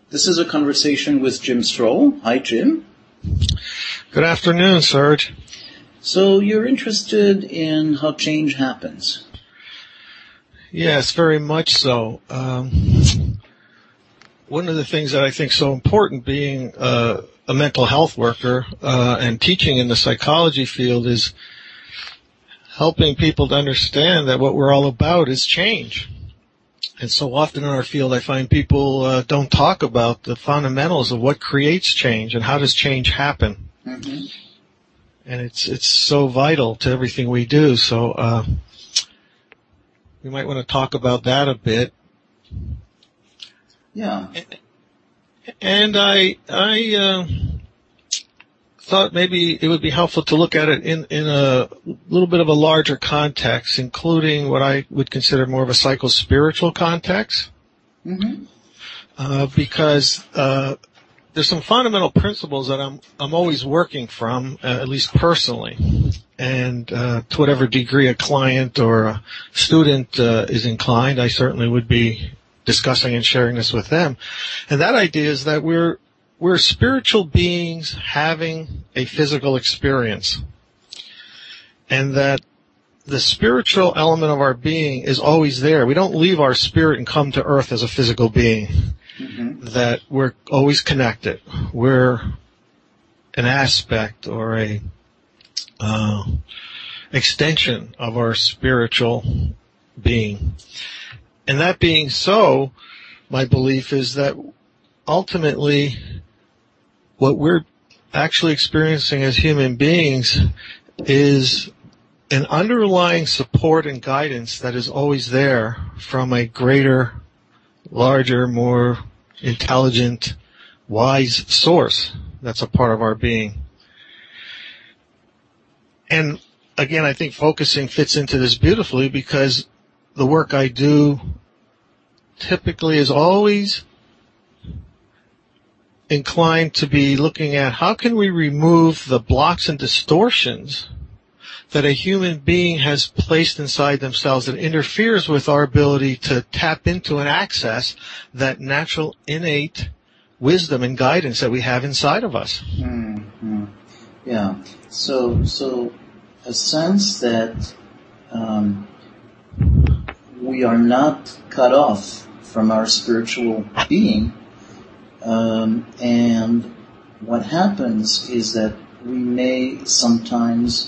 This is a conversation with Jim Stroll. Hi, Jim. Good afternoon, Serge. So you're interested in how change happens? Yes, very much so. One of the things that I think is so important being a mental health worker and teaching in the psychology field is helping people to understand that what we're all about is change. And so often in our field I find people don't talk about the fundamentals of what creates change and how does change happen. Mm-hmm. And it's so vital to everything we do. So we might want to talk about that a bit. Yeah. And I thought maybe it would be helpful to look at it in a little bit of a larger context, including what I would consider more of a psycho-spiritual context. Mm-hmm. Because there's some fundamental principles that I'm always working from, at least personally. And to whatever degree a client or a student is inclined, I certainly would be discussing and sharing this with them. And that idea is that we're spiritual beings having a physical experience. And that the spiritual element of our being is always there. We don't leave our spirit and come to earth as a physical being. Mm-hmm. That we're always connected. We're an aspect or a extension of our spiritual being. And that being so, my belief is that ultimately what we're actually experiencing as human beings is an underlying support and guidance that is always there from a greater, larger, more intelligent, wise source that's a part of our being. And again, I think focusing fits into this beautifully because the work I do typically is always inclined to be looking at how can we remove the blocks and distortions that a human being has placed inside themselves that interferes with our ability to tap into and access that natural innate wisdom and guidance that we have inside of us. Mm-hmm. Yeah. So a sense that we are not cut off from our spiritual being, and what happens is that we may sometimes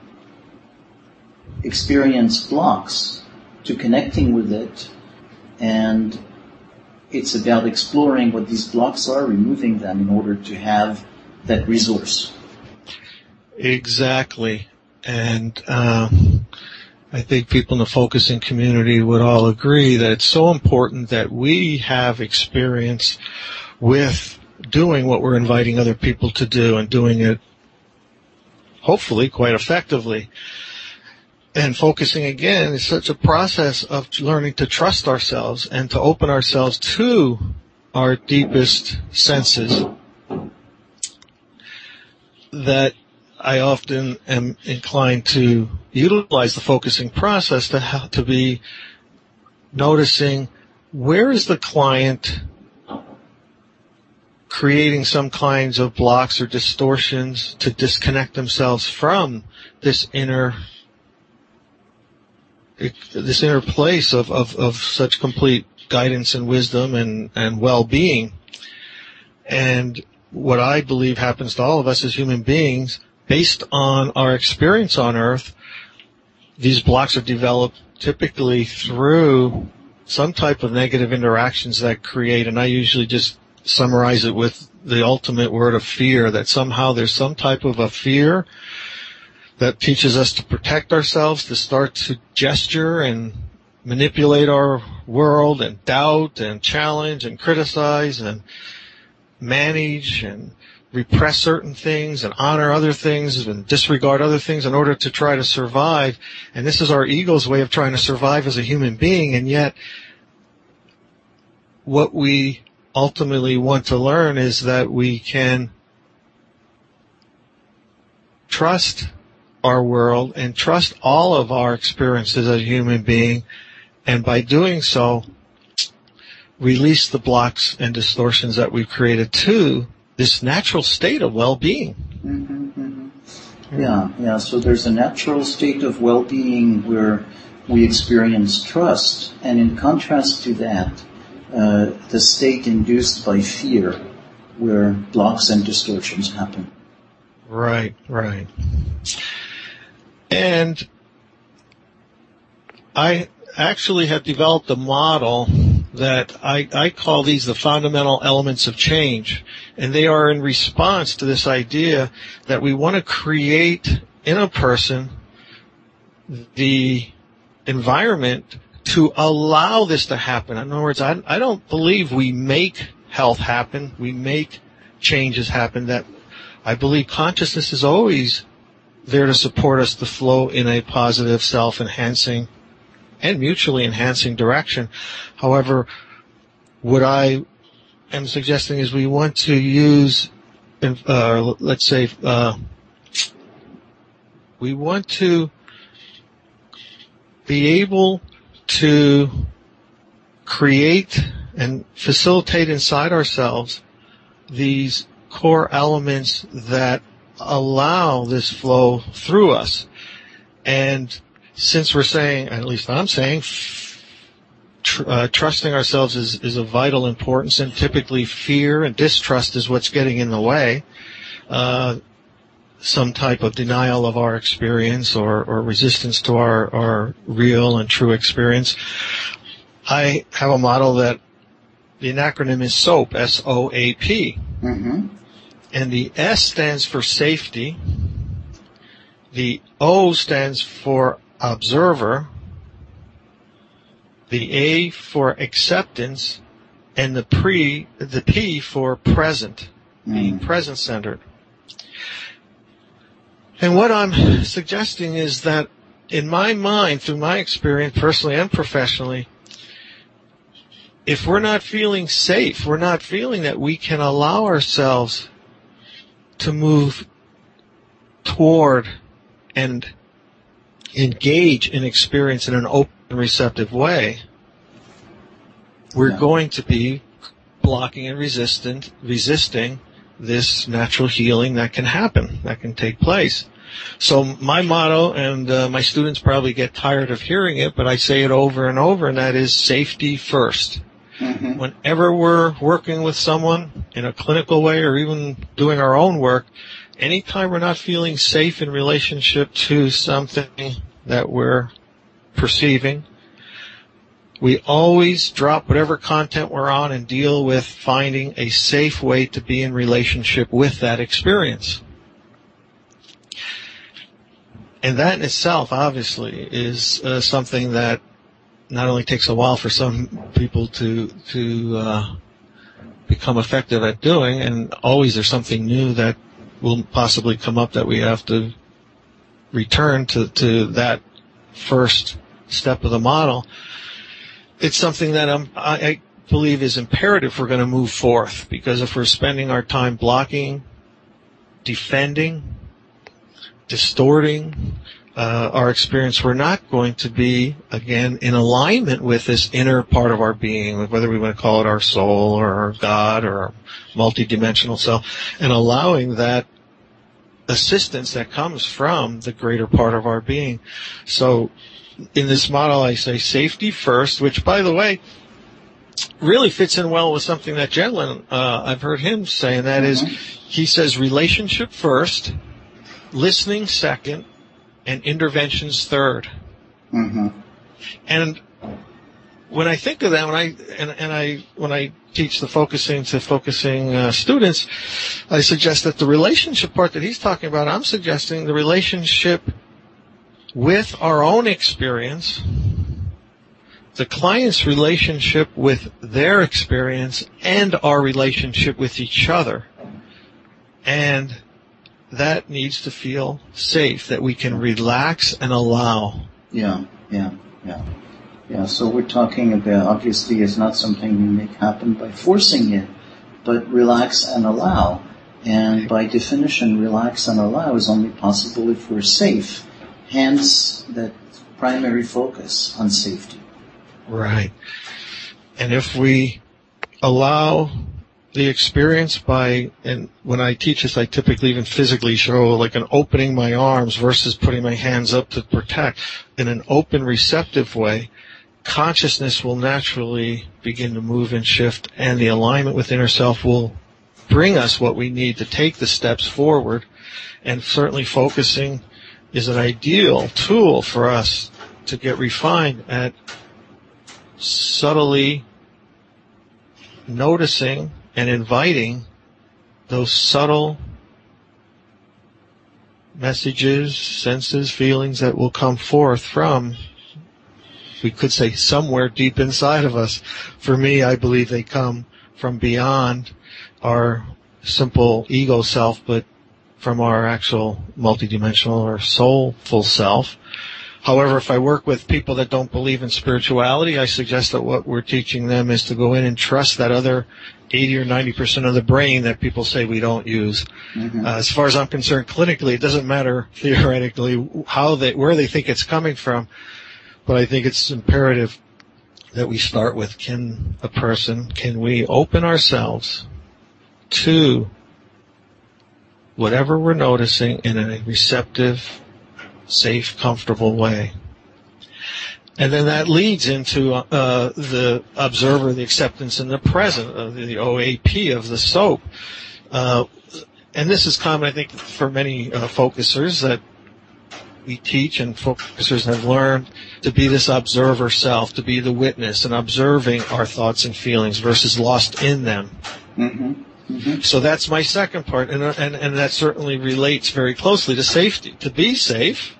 experience blocks to connecting with it, and it's about exploring what these blocks are, removing them in order to have that resource. Exactly. And I think people in the focusing community would all agree that it's so important that we have experience with doing what we're inviting other people to do and doing it hopefully quite effectively. And focusing again is such a process of learning to trust ourselves and to open ourselves to our deepest senses that I often am inclined to utilize the focusing process to be noticing where is the client creating some kinds of blocks or distortions to disconnect themselves from this inner place of such complete guidance and wisdom and well-being. And what I believe happens to all of us as human beings, based on our experience on Earth, these blocks are developed typically through some type of negative interactions that create, and I usually just summarize it with the ultimate word of fear, that somehow there's some type of a fear that teaches us to protect ourselves, to start to gesture and manipulate our world and doubt and challenge and criticize and manage and repress certain things and honor other things and disregard other things in order to try to survive. And this is our ego's way of trying to survive as a human being. And yet what we ultimately want to learn is that we can trust our world and trust all of our experiences as a human being. And by doing so, release the blocks and distortions that we've created to this natural state of well-being. Yeah. So there's a natural state of well-being where we experience trust, and in contrast to that, the state induced by fear, where blocks and distortions happen. Right. And I actually have developed a model that I call these the fundamental elements of change. And they are in response to this idea that we want to create in a person the environment to allow this to happen. In other words, I don't believe we make health happen. We make changes happen. That I believe consciousness is always there to support us to flow in a positive, self-enhancing and mutually enhancing direction. However, what I am suggesting is we want to use, let's say, we want to be able to create and facilitate inside ourselves these core elements that allow this flow through us. And since we're saying, at least I'm saying, trusting ourselves is of vital importance, and typically fear and distrust is what's getting in the way. Some type of denial of our experience or resistance to our real and true experience. I have a model that the acronym is SOAP, S-O-A-P. And the S stands for safety. The O stands for observer. The A for acceptance. And the P for present, being present-centered. And what I'm suggesting is that in my mind, through my experience, personally and professionally, if we're not feeling safe, we're not feeling that we can allow ourselves to move toward and engage in experience in an open, receptive way, we're going to be blocking and resisting this natural healing that can happen, that can take place. So my motto, and my students probably get tired of hearing it, but I say it over and over, and that is safety first. Whenever we're working with someone in a clinical way or even doing our own work, anytime we're not feeling safe in relationship to something that we're perceiving, we always drop whatever content we're on and deal with finding a safe way to be in relationship with that experience. And that in itself, obviously, is something that not only takes a while for some people to become effective at doing, and always there's something new that will possibly come up that we have to return to that first step of the model. It's something that I believe is imperative if we're going to move forth, because if we're spending our time blocking, defending, distorting our experience, we're not going to be, again, in alignment with this inner part of our being, whether we want to call it our soul or our God or our multidimensional self, and allowing that assistance that comes from the greater part of our being. So in this model, I say safety first, which, by the way, really fits in well with something that Jen, I've heard him say, and that is, he says relationship first, listening second, and interventions third. And when I think of that, when I teach the focusing to focusing students, I suggest that the relationship part that he's talking about, I'm suggesting the relationship with our own experience, the client's relationship with their experience, and our relationship with each other. And that needs to feel safe, that we can relax and allow. Yeah. So we're talking about, obviously, it's not something you make happen by forcing it, but relax and allow. And by definition, relax and allow is only possible if we're safe. Hence, that primary focus on safety. Right. And if we allow the experience by, and when I teach this, I typically even physically show like an opening my arms versus putting my hands up to protect. In an open, receptive way, consciousness will naturally begin to move and shift, and the alignment with inner self will bring us what we need to take the steps forward. And certainly focusing is an ideal tool for us to get refined at subtly noticing and inviting those subtle messages, senses, feelings that will come forth from, we could say, somewhere deep inside of us. For me, I believe they come from beyond our simple ego self, but from our actual multidimensional or soulful self. However, if I work with people that don't believe in spirituality, I suggest that what we're teaching them is to go in and trust that other 80 or 90% of the brain that people say we don't use. Mm-hmm. As far as I'm concerned, clinically, it doesn't matter theoretically where they think it's coming from, but I think it's imperative that we start with, can we open ourselves to whatever we're noticing in a receptive, safe, comfortable way. And then that leads into the observer, the acceptance in the present, the OAP of the SOAP. And this is common, I think, for many focusers that we teach, and focusers have learned to be this observer self, to be the witness and observing our thoughts and feelings versus lost in them. Mm-hmm. Mm-hmm. So that's my second part, and that certainly relates very closely to safety. To be safe,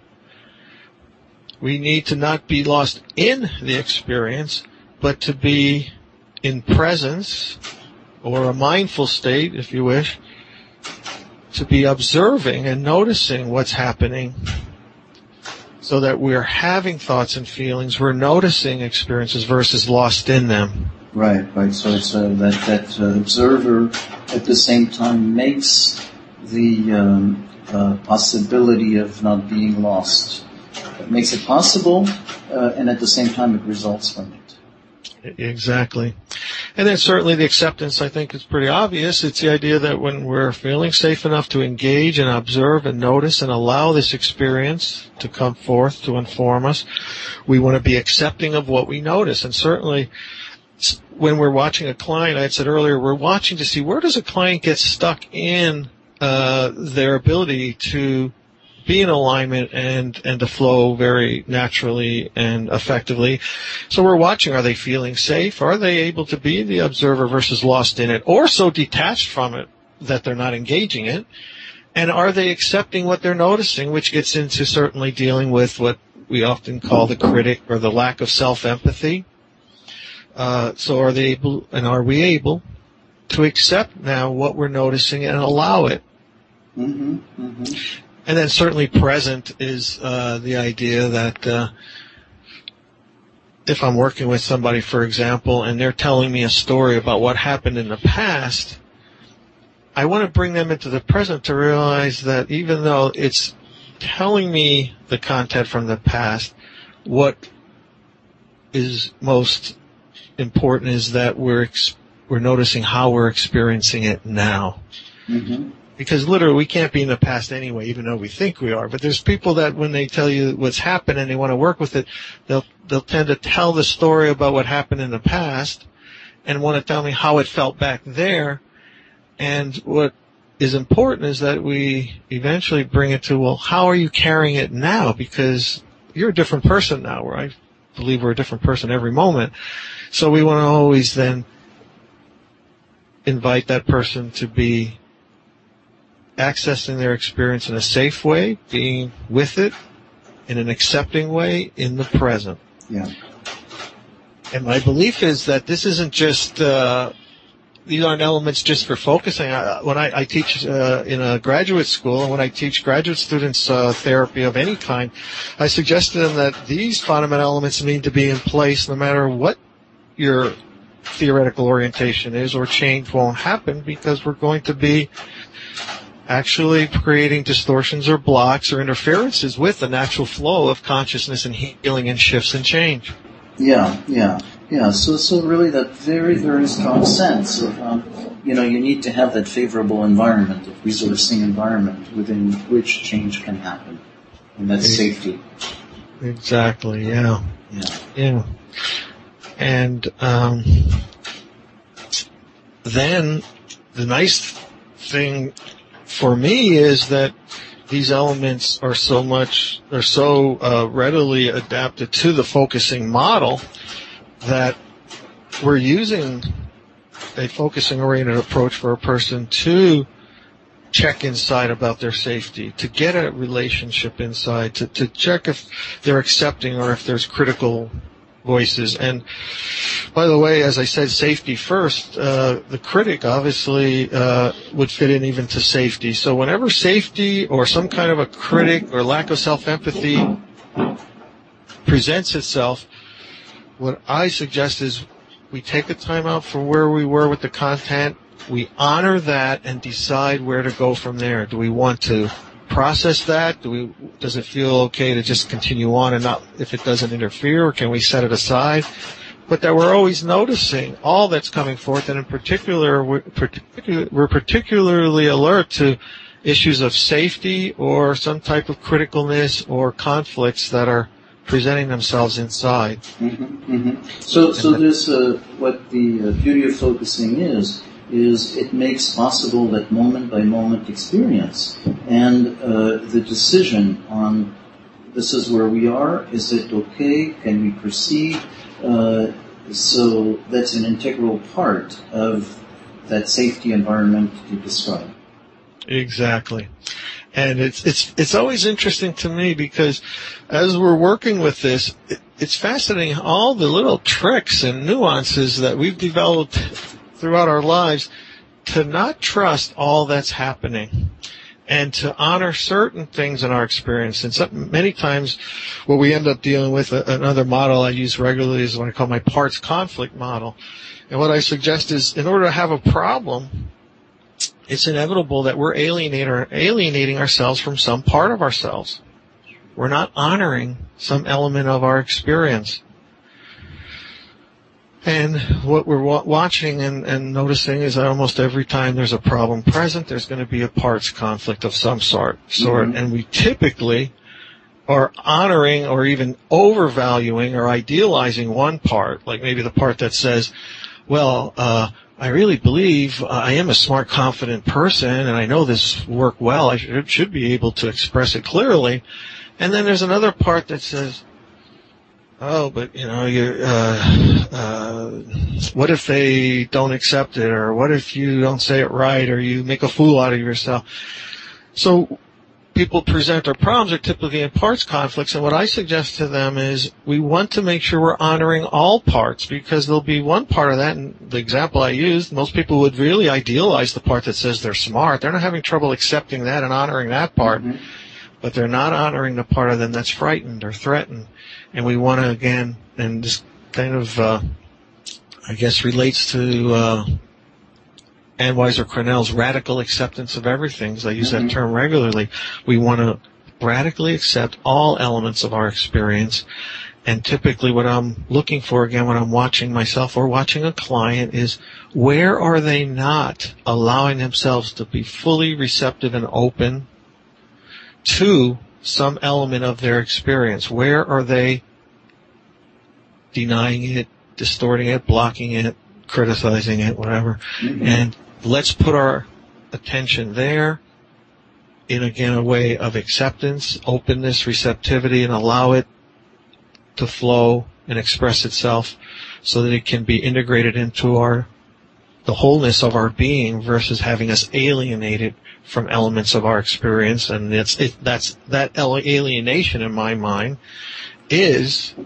we need to not be lost in the experience, but to be in presence, or a mindful state, if you wish, to be observing and noticing what's happening, so that we're having thoughts and feelings, we're noticing experiences versus lost in them. Right. So it's that observer at the same time makes the possibility of not being lost. It makes it possible, and at the same time it results from it. Exactly. And then certainly the acceptance, I think, is pretty obvious. It's the idea that when we're feeling safe enough to engage and observe and notice and allow this experience to come forth to inform us, we want to be accepting of what we notice. And certainly when we're watching a client, I had said earlier, we're watching to see where does a client get stuck in their ability to be in alignment and to flow very naturally and effectively. So we're watching, are they feeling safe? Are they able to be the observer versus lost in it, or so detached from it that they're not engaging it? And are they accepting what they're noticing, which gets into certainly dealing with what we often call the critic or the lack of self-empathy. So are they able, and are we able to accept now what we're noticing and allow it? Mm-hmm, mm-hmm. And then certainly present is the idea that if I'm working with somebody, for example, and they're telling me a story about what happened in the past, I want to bring them into the present to realize that even though it's telling me the content from the past, what is most important is that we're noticing how we're experiencing it now. Mm-hmm. Because literally we can't be in the past anyway, even though we think we are. But there's people that when they tell you what's happened and they want to work with it, they'll tend to tell the story about what happened in the past and want to tell me how it felt back there. And what is important is that we eventually bring it to, well, how are you carrying it now? Because you're a different person now, where I believe we're a different person every moment. So we want to always then invite that person to be accessing their experience in a safe way, being with it in an accepting way in the present. Yeah. And my belief is that this isn't just, these aren't elements just for focusing. When I teach in a graduate school, and when I teach graduate students therapy of any kind, I suggest to them that these fundamental elements need to be in place no matter what your theoretical orientation is, or change won't happen, because we're going to be actually creating distortions or blocks or interferences with the natural flow of consciousness and healing and shifts and change. Yeah. Yeah, so really that very, very strong sense of, you need to have that favorable environment, that resourcing environment within which change can happen. And that's safety. Exactly, yeah. Yeah. And then the nice thing for me is that these elements are so readily adapted to the focusing model that we're using a focusing-oriented approach for a person to check inside about their safety, to get a relationship inside, to check if they're accepting or if there's critical voices. And by the way, as I said, safety first, the critic obviously would fit in even to safety. So whenever safety or some kind of a critic or lack of self-empathy presents itself, what I suggest is we take the time out from where we were with the content, we honor that and decide where to go from there. Do we want to process that? Does it feel okay to just continue on and not, if it doesn't interfere, or can we set it aside? But that we're always noticing all that's coming forth, and in particular, we're particularly alert to issues of safety or some type of criticalness or conflicts that are presenting themselves inside. Mm-hmm, mm-hmm. So there's what the beauty of focusing is it makes possible that moment-by-moment experience and the decision on this is where we are, is it okay, can we proceed? So that's an integral part of that safety environment you described. Exactly. And it's always interesting to me because as we're working with this, it's fascinating all the little tricks and nuances that we've developed throughout our lives to not trust all that's happening and to honor certain things in our experience. And many times what we end up dealing with, another model I use regularly is what I call my parts conflict model. And what I suggest is in order to have a problem, it's inevitable that we're alienating ourselves from some part of ourselves. We're not honoring some element of our experience. And what we're watching and noticing is that almost every time there's a problem present, there's going to be a parts conflict of some sort. Mm-hmm. And we typically are honoring or even overvaluing or idealizing one part, like maybe the part that says, well, I really believe I am a smart, confident person, and I know this will work well. I should be able to express it clearly. And then there's another part that says, oh, but what if they don't accept it, or what if you don't say it right, or you make a fool out of yourself? So people present their problems are typically in parts conflicts, and what I suggest to them is we want to make sure we're honoring all parts, because there'll be one part of that, and the example I used, most people would really idealize the part that says they're smart. They're not having trouble accepting that and honoring that part, mm-hmm. but they're not honoring the part of them that's frightened or threatened. And we want to, again, and this kind of, I guess, relates to Ann Weiser Cornell's radical acceptance of everything. I use that term regularly. We want to radically accept all elements of our experience. And typically what I'm looking for, again, when I'm watching myself or watching a client, is where are they not allowing themselves to be fully receptive and open to some element of their experience? Where are they denying it, distorting it, blocking it, criticizing it, whatever? Mm-hmm. And let's put our attention there in, again, a way of acceptance, openness, receptivity, and allow it to flow and express itself so that it can be integrated into the wholeness of our being, versus having us alienated from elements of our experience. And that alienation, in my mind, is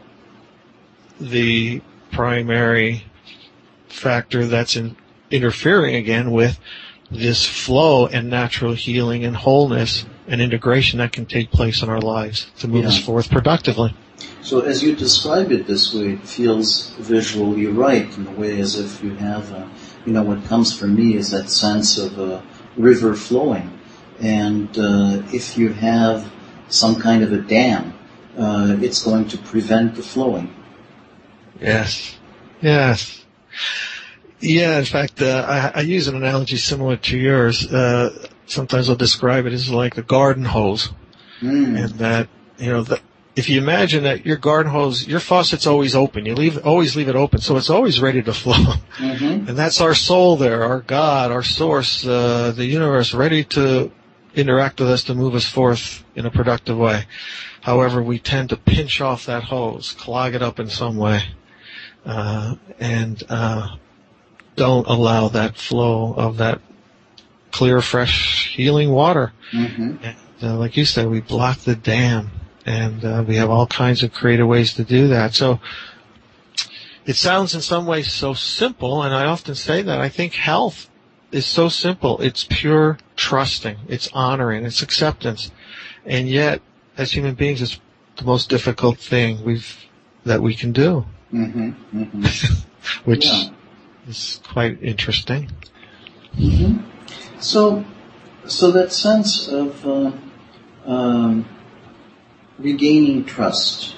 the primary factor that's interfering again with this flow and natural healing and wholeness and integration that can take place in our lives to move us forth productively. So as you describe it this way, it feels visually right, in a way as if you have, what comes for me is that sense of a river flowing. And if you have some kind of a dam, it's going to prevent the flowing. Yes. Yes. Yeah, in fact, I use an analogy similar to yours. Sometimes I'll describe it as like a garden hose. And that, if you imagine that your garden hose, your faucet's always open. You always leave it open, so it's always ready to flow. Mm-hmm. And that's our soul there, our God, our source, the universe, ready to interact with us to move us forth in a productive way. However, we tend to pinch off that hose, clog it up in some way, and don't allow that flow of that clear, fresh, healing water. Mm-hmm. And, like you said, we block the dam, and we have all kinds of creative ways to do that. So it sounds in some ways so simple, and I often say that. I think health is so simple. It's pure trusting. It's honoring. It's acceptance. And yet, as human beings, it's the most difficult thing that we can do. Mm-hmm. Mm-hmm. Which is quite interesting. Mm-hmm. So that sense of regaining trust,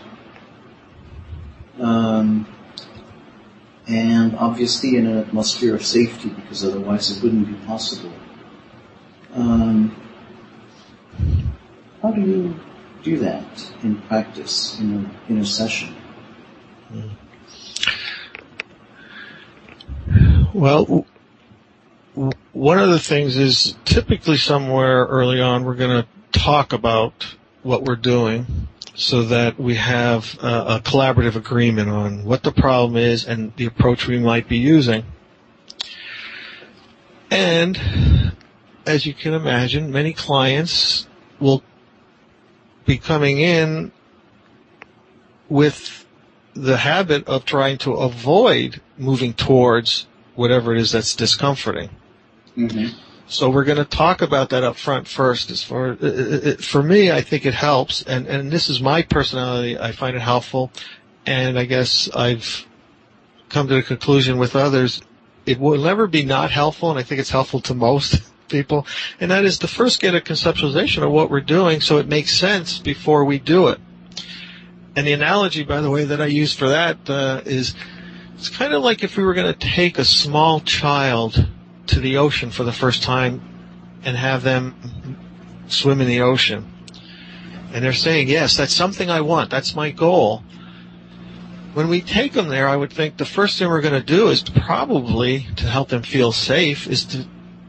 and obviously in an atmosphere of safety, because otherwise it wouldn't be possible. How do you do that in practice, in a session? Well, one of the things is typically somewhere early on we're going to talk about what we're doing so that we have a collaborative agreement on what the problem is and the approach we might be using. And as you can imagine, many clients will be coming in with the habit of trying to avoid moving towards whatever it is that's discomforting. Mm-hmm. So we're going to talk about that up front first. For me, I think it helps, and this is my personality. I find it helpful, and I guess I've come to the conclusion with others, it will never be not helpful, and I think it's helpful to most people, and that is to first get a conceptualization of what we're doing so it makes sense before we do it. And the analogy, by the way, that I use for that is it's kind of like if we were going to take a small child to the ocean for the first time and have them swim in the ocean. And they're saying, yes, that's something I want. That's my goal. When we take them there, I would think the first thing we're going to do is probably, to help them feel safe, is to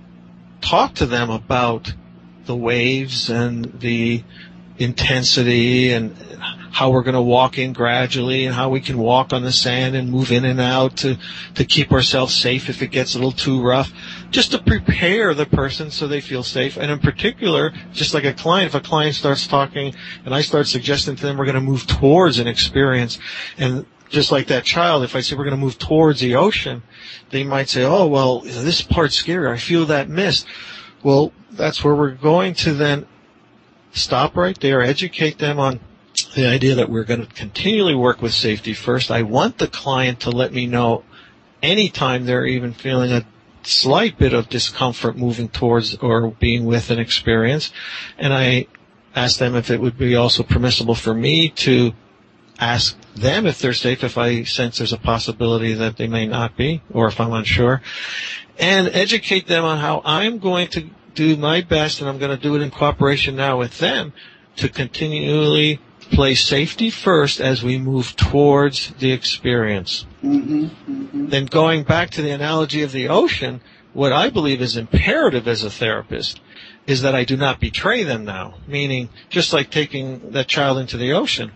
talk to them about the waves and the intensity and how we're going to walk in gradually and how we can walk on the sand and move in and out to keep ourselves safe if it gets a little too rough, just to prepare the person so they feel safe. And in particular, just like a client, if a client starts talking and I start suggesting to them we're going to move towards an experience, and just like that child, if I say we're going to move towards the ocean, they might say, oh, well, this part's scary. I feel that mist. Well, that's where we're going to then stop right there, educate them on the idea that we're going to continually work with safety first. I want the client to let me know anytime they're even feeling a slight bit of discomfort moving towards or being with an experience. And I ask them if it would be also permissible for me to ask them if they're safe if I sense there's a possibility that they may not be, or if I'm unsure. And educate them on how I'm going to do my best, and I'm going to do it in cooperation now with them, to continually place safety first as we move towards the experience. Mm-hmm, mm-hmm. Then going back to the analogy of the ocean, what I believe is imperative as a therapist is that I do not betray them now, meaning just like taking that child into the ocean.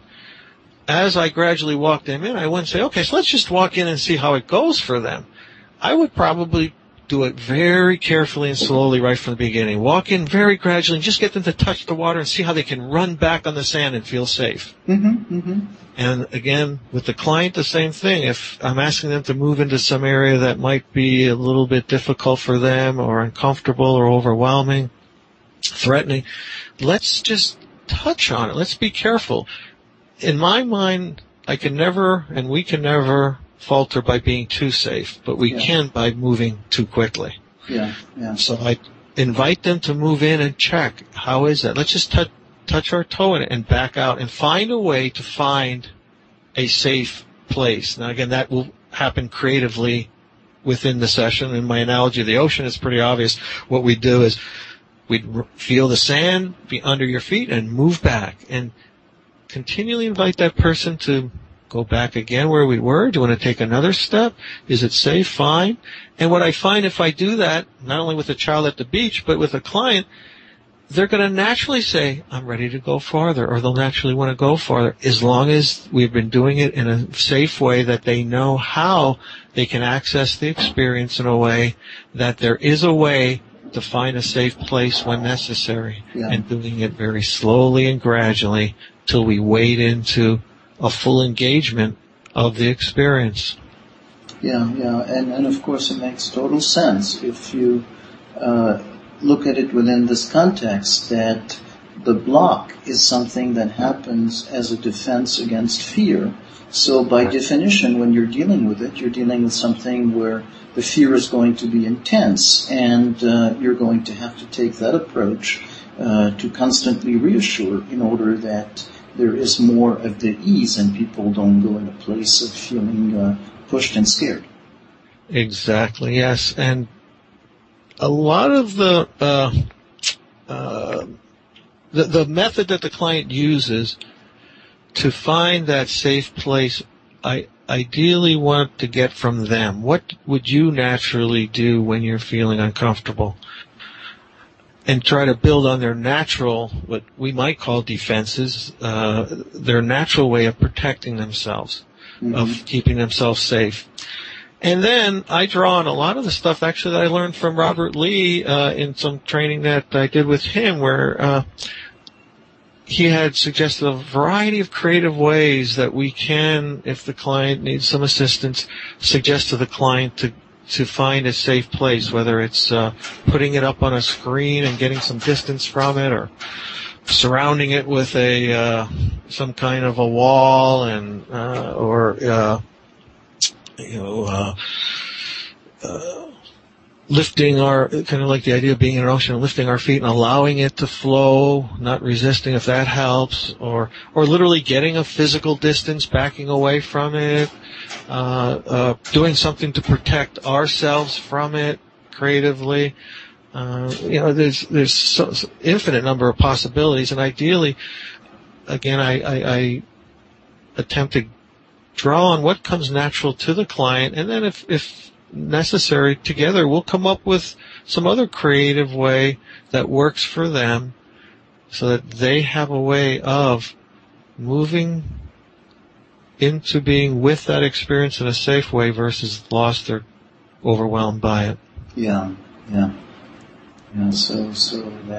As I gradually walk them in, I wouldn't say, okay, so let's just walk in and see how it goes for them. I would probably do it very carefully and slowly right from the beginning. Walk in very gradually and just get them to touch the water and see how they can run back on the sand and feel safe. Mm-hmm, mm-hmm. And again, with the client, the same thing. If I'm asking them to move into some area that might be a little bit difficult for them or uncomfortable or overwhelming, threatening, let's just touch on it. Let's be careful. In my mind, I can never, and we can never, falter by being too safe, but we can by moving too quickly. Yeah. So I invite them to move in and check. How is that? Let's just touch our toe in it and back out and find a way to find a safe place. Now again, that will happen creatively within the session. In my analogy of the ocean, it's pretty obvious. What we do is we'd feel the sand be under your feet and move back and continually invite that person to go back again where we were. Do you want to take another step? Is it safe? Fine. And what I find if I do that, not only with a child at the beach, but with a client, they're going to naturally say, I'm ready to go farther, or they'll naturally want to go farther, as long as we've been doing it in a safe way that they know how they can access the experience in a way that there is a way to find a safe place when necessary, and doing it very slowly and gradually till we wade into a full engagement of the experience. And of course it makes total sense if you look at it within this context that the block is something that happens as a defense against fear. So by definition, when you're dealing with it, you're dealing with something where the fear is going to be intense, and you're going to have to take that approach to constantly reassure in order that there is more of the ease and people don't go in a place of feeling pushed and scared. Exactly, yes. And a lot of the method that the client uses to find that safe place, I ideally want to get from them. What would you naturally do when you're feeling uncomfortable? And try to build on their natural, what we might call defenses, their natural way of protecting themselves, of keeping themselves safe. And then I draw on a lot of the stuff actually that I learned from Robert Lee in some training that I did with him, where he had suggested a variety of creative ways that we can, if the client needs some assistance, suggest to the client to find a safe place, whether it's putting it up on a screen and getting some distance from it, or surrounding it with some kind of a wall, and lifting our, kind of like the idea of being in an ocean, lifting our feet and allowing it to flow, not resisting, if that helps, or literally getting a physical distance, backing away from it, doing something to protect ourselves from it creatively. There's so infinite number of possibilities, and ideally, again, I attempt to draw on what comes natural to the client, and then if necessary, together we'll come up with some other creative way that works for them, so that they have a way of moving into being with that experience in a safe way versus lost or overwhelmed by it. So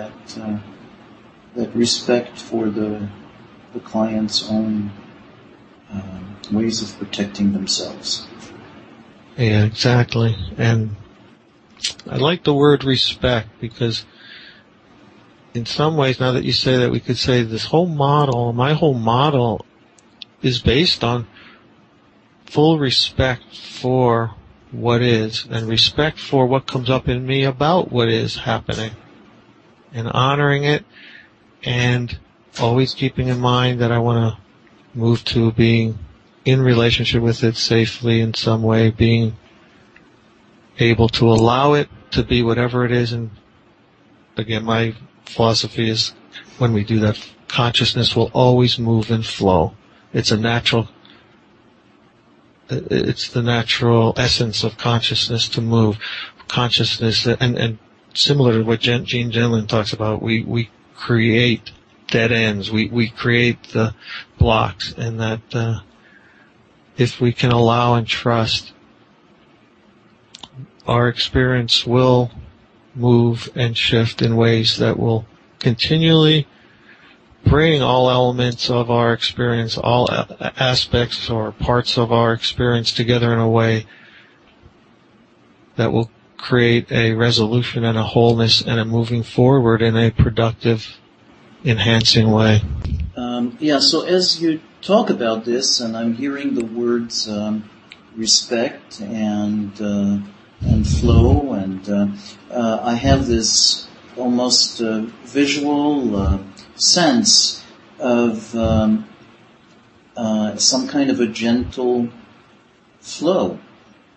that respect for the client's own ways of protecting themselves. Yeah, exactly. And I like the word respect, because in some ways, now that you say that, we could say this whole model, my whole model, is based on full respect for what is, and respect for what comes up in me about what is happening, and honoring it, and always keeping in mind that I want to move to being in relationship with it safely in some way, being able to allow it to be whatever it is. And again, my philosophy is, when we do that, consciousness will always move and flow. It's the natural essence of consciousness to move. Consciousness, and similar to what Gene Gendlin talks about, we create dead ends. We create the blocks, and that if we can allow and trust, our experience will move and shift in ways that will continually bring all elements of our experience, all aspects or parts of our experience together in a way that will create a resolution and a wholeness and a moving forward in a productive, enhancing way. So as you talk about this, and I'm hearing the words respect and flow, and I have this almost visual sense of some kind of a gentle flow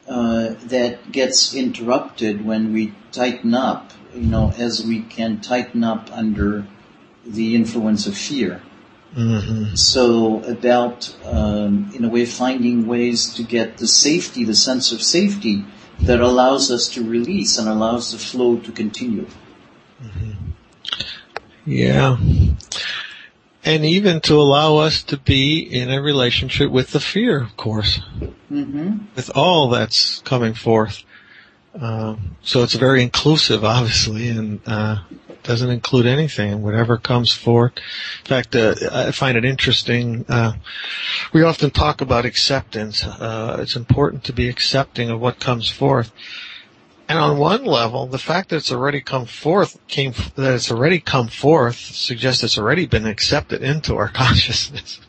that gets interrupted when we tighten up, as we can tighten up under the influence of fear. Mm-hmm. So about, in a way, finding ways to get the safety, the sense of safety that allows us to release and allows the flow to continue. Mm-hmm. Yeah. And even to allow us to be in a relationship with the fear, of course, with all that's coming forth. So it's very inclusive, obviously, and doesn't include anything, whatever comes forth. In fact, I find it interesting. We often talk about acceptance. It's important to be accepting of what comes forth. And on one level, the fact that it's already come forth suggests it's already been accepted into our consciousness.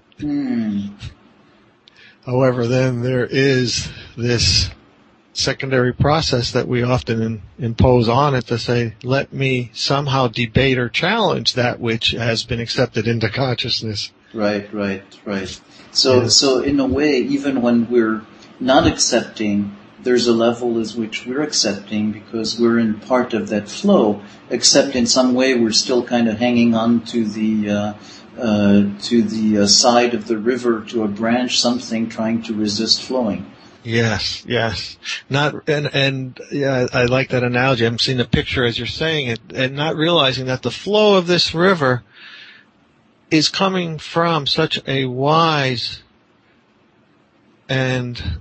However, then there is this secondary process that we often impose on it to say, let me somehow debate or challenge that which has been accepted into consciousness. Right. So in a way, even when we're not accepting, there's a level as which we're accepting because we're in part of that flow, except in some way we're still kind of hanging on to the side of the river, to a branch, something trying to resist flowing. Yes. I like that analogy. I'm seeing the picture as you're saying it, and not realizing that the flow of this river is coming from such a wise and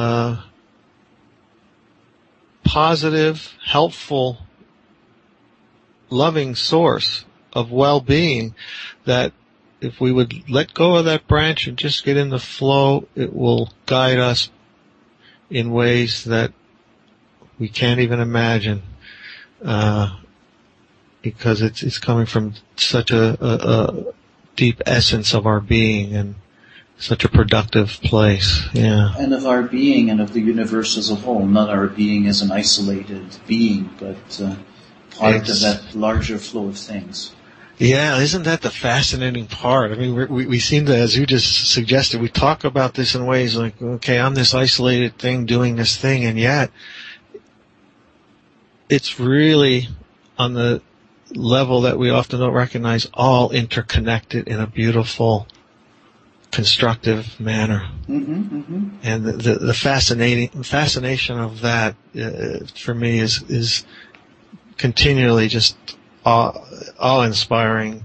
positive, helpful, loving source of well-being that if we would let go of that branch and just get in the flow, it will guide us in ways that we can't even imagine, because it's coming from such a deep essence of our being and such a productive place. Yeah. And of our being and of the universe as a whole, not our being as an isolated being, but part of that larger flow of things. Yeah, isn't that the fascinating part? I mean, we seem to, as you just suggested, we talk about this in ways like, okay, I'm this isolated thing doing this thing, and yet it's really on the level that we often don't recognize, all interconnected in a beautiful, constructive manner. And the fascination of that, for me, is continually just awe-inspiring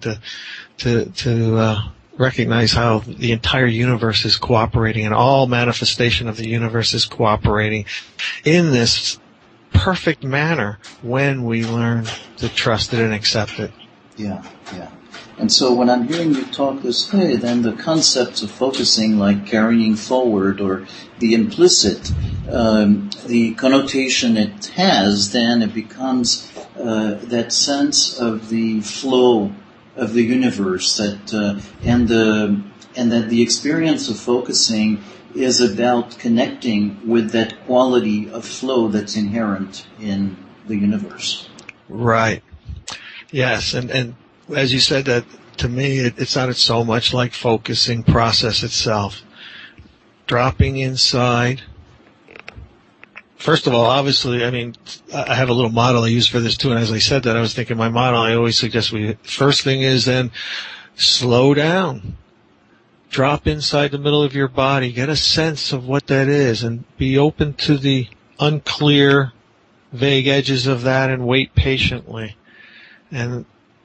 to recognize how the entire universe is cooperating and all manifestation of the universe is cooperating in this perfect manner when we learn to trust it and accept it. Yeah. And so when I'm hearing you talk this way, then the concepts of focusing, like carrying forward or the implicit, the connotation it has, then it becomes that sense of the flow of the universe, that and that the experience of focusing is about connecting with that quality of flow that's inherent in the universe. Right. Yes, and as you said, that to me it sounded so much like focusing process itself. Dropping inside. First of all, obviously, I mean, I have a little model I use for this too, and as I said that, I was thinking my model, I always suggest first thing is then slow down. Drop inside the middle of your body. Get a sense of what that is and be open to the unclear, vague edges of that and wait patiently. And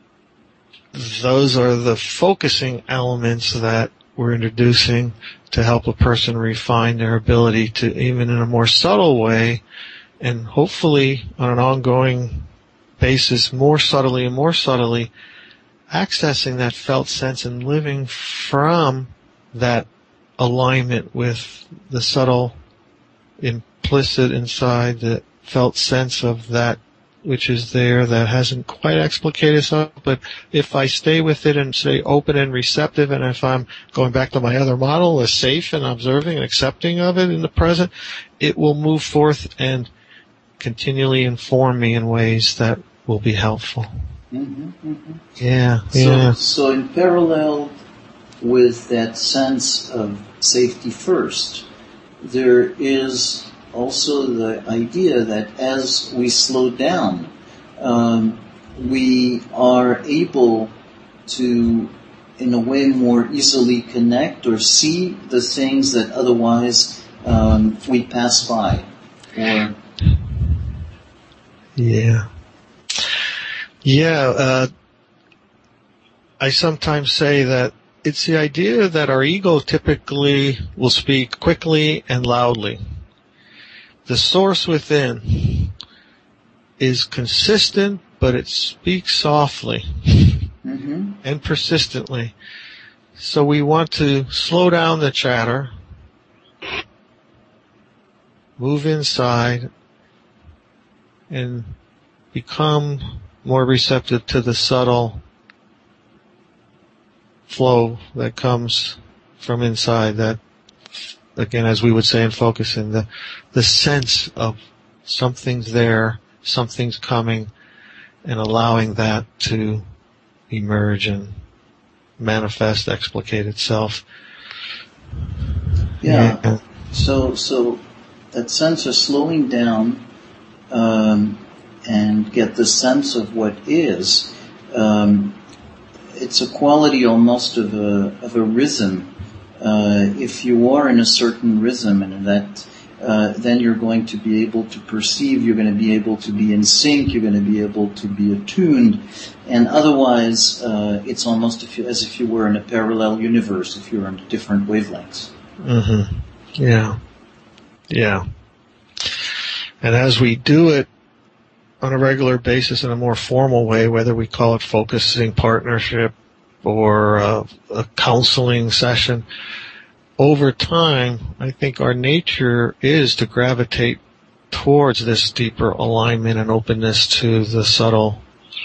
those are the focusing elements that we're introducing to help a person refine their ability to, even in a more subtle way, and hopefully on an ongoing basis, more subtly and more subtly, accessing that felt sense and living from that alignment with the subtle, implicit inside, the felt sense of that which is there that hasn't quite explicated itself, but if I stay with it and stay open and receptive, and if I'm going back to my other model, is safe and observing and accepting of it in the present, it will move forth and continually inform me in ways that will be helpful. Yeah. So in parallel with that sense of safety first, there is also the idea that as we slow down, we are able to, in a way, more easily connect or see the things that otherwise we pass by. Or I sometimes say that it's the idea that our ego typically will speak quickly and loudly. The source within is consistent, but it speaks softly and persistently. So we want to slow down the chatter, move inside, and become more receptive to the subtle flow that comes from inside. That, again, as we would say in focusing, the sense of something's there, something's coming, and allowing that to emerge and manifest, explicate itself. Yeah. So that sense of slowing down and get the sense of what is. It's a quality almost of a rhythm. If you are in a certain rhythm, and that then you're going to be able to perceive, you're going to be able to be in sync, you're going to be able to be attuned, and otherwise it's almost as if you were in a parallel universe, if you're on different wavelengths. Mm-hmm. Yeah. And as we do it on a regular basis in a more formal way, whether we call it focusing partnership or a counseling session, over time, I think our nature is to gravitate towards this deeper alignment and openness to the subtle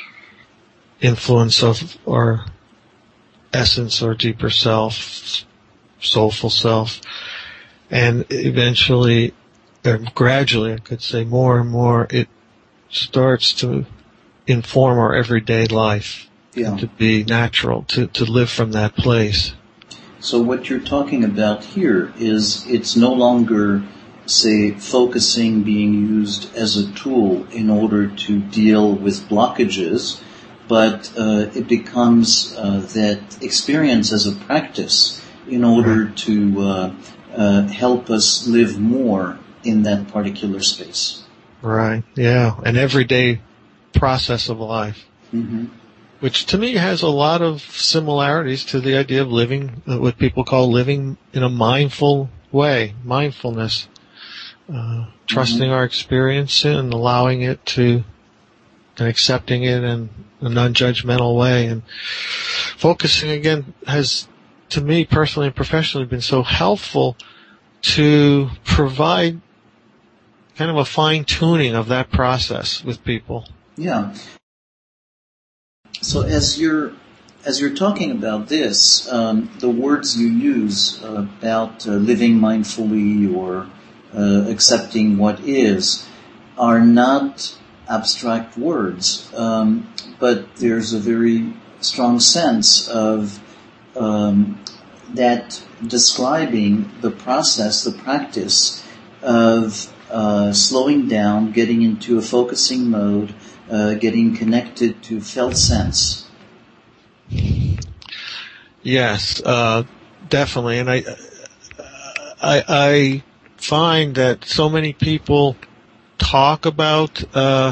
influence of our essence or deeper self, soulful self. And eventually, or gradually, I could say more and more, it starts to inform our everyday life, to be natural, to live from that place. So what you're talking about here is it's no longer, say, focusing being used as a tool in order to deal with blockages, but it becomes that experience as a practice in order to help us live more in that particular space. Right, yeah, an everyday process of life. Mm-hmm. Which to me has a lot of similarities to the idea of living, what people call living in a mindful way, mindfulness, trusting our experience and allowing it to, and accepting it in a non-judgmental way. And focusing, again, has, to me personally and professionally, been so helpful to provide kind of a fine-tuning of that process with people. Yeah. So as you're talking about this, the words you use about living mindfully or accepting what is are not abstract words, but there's a very strong sense of that describing the process, the practice of slowing down, getting into a focusing mode, getting connected to felt sense. Yes, definitely. And I find that so many people talk about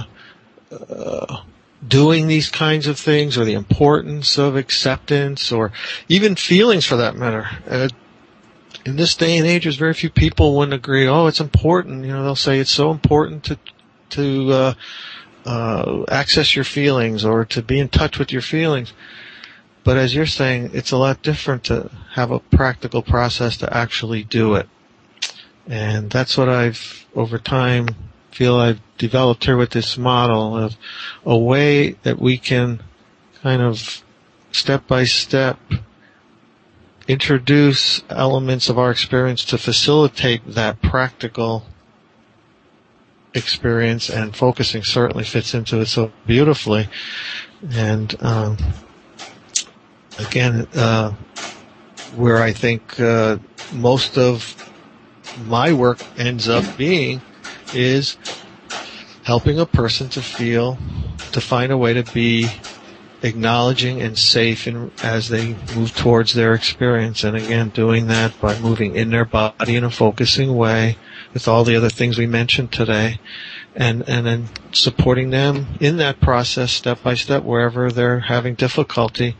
doing these kinds of things, or the importance of acceptance, or even feelings for that matter. In this day and age, there's very few people wouldn't agree, oh, it's important. You know, they'll say it's so important to access your feelings or to be in touch with your feelings. But as you're saying, it's a lot different to have a practical process to actually do it. And that's what I've, over time, feel I've developed here with this model of a way that we can kind of step by step introduce elements of our experience to facilitate that practical experience, and focusing certainly fits into it so beautifully. And again, where I think most of my work ends up being is helping a person to find a way to be acknowledging and safe as they move towards their experience. And again, doing that by moving in their body in a focusing way with all the other things we mentioned today, and then supporting them in that process step by step wherever they're having difficulty.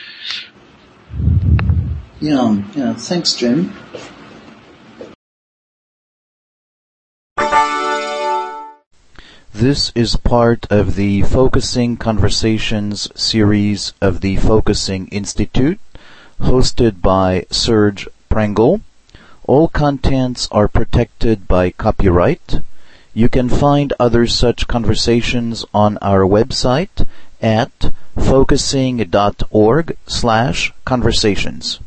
Yeah, thanks, Jim. This is part of the Focusing Conversations series of the Focusing Institute, hosted by Serge Prengel. All contents are protected by copyright. You can find other such conversations on our website at focusing.org/conversations.